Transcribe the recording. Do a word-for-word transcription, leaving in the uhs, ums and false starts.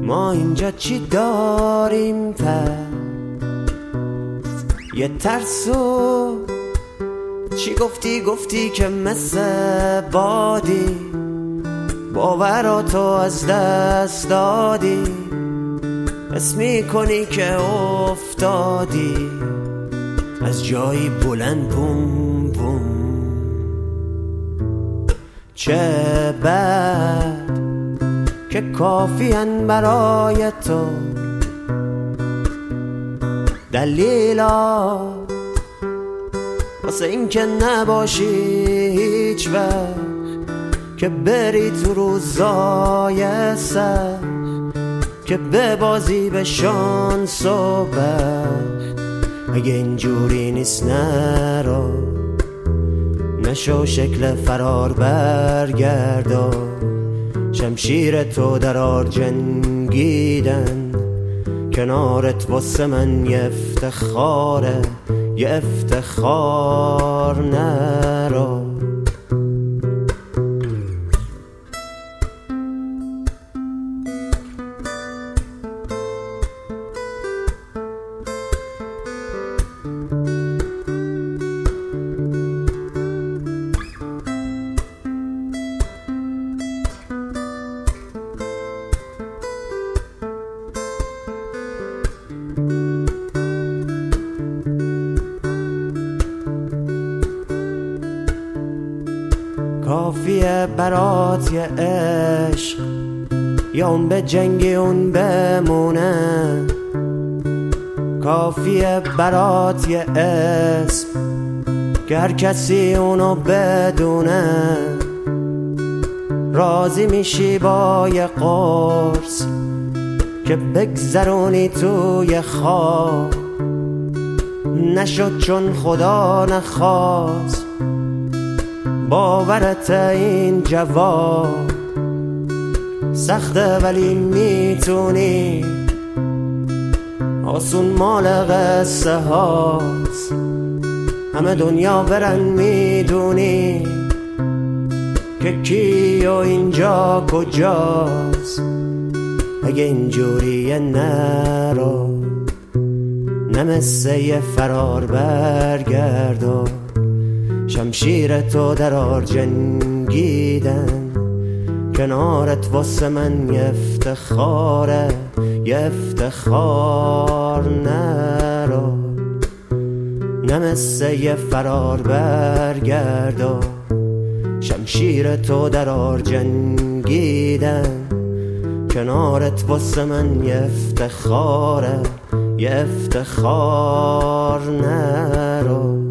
ما اینجا چی داریم پر یه ترسو چی گفتی گفتی که مثل بادی باوراتو از دست دادی حس میکنی که افتادی از جایی بلند بوم بوم چه بد که کافیان برای تو دلیلات واسه این که نباشی هیچ وقت که بری تو روزای سخت که ببازی به شانس و بخت اگه اینجوری نیست نرو نشو شکل فرار برگردا شمشیر تو در آر جنگیدن کنارت واسه من یه افتخاره یه افتخار نرو کافیه برات یه عشق یا اون به جنگی اون بمونه کافیه برات یه اسم که هر کسی اونو بدونه راضی میشی با یه قرص که بگذرونی توی خواب نشد چون خدا نخواست باورت این جواب سخته ولی میتونی آسون مال قصه هاست همه دنیا برن میدونی که کی و اینجا کجاست اگه اینجوریه نرو نمسه یه فرار برگردو شمشیر تو در آر جنگیدن کنارت واسه من یه افتخاره یه افتخار نرو نمسه یه فرار برگردو شمشیر تو در آر جنگیدن کنارت واسه من یه افتخاره یه افتخار نرو